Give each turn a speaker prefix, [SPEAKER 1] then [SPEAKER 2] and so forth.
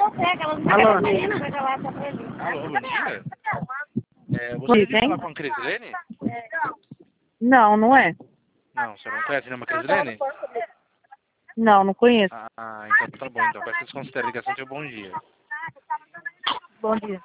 [SPEAKER 1] Alô?
[SPEAKER 2] Alô, bom dia. Gostaria de falar com a Crislene?
[SPEAKER 1] Não, não é.
[SPEAKER 2] Não, você não conhece nenhuma Crislene?
[SPEAKER 1] Não, não conheço.
[SPEAKER 2] Então tá bom, então. Peço desconsidere a ligação, tenha um bom dia.
[SPEAKER 1] Bom dia.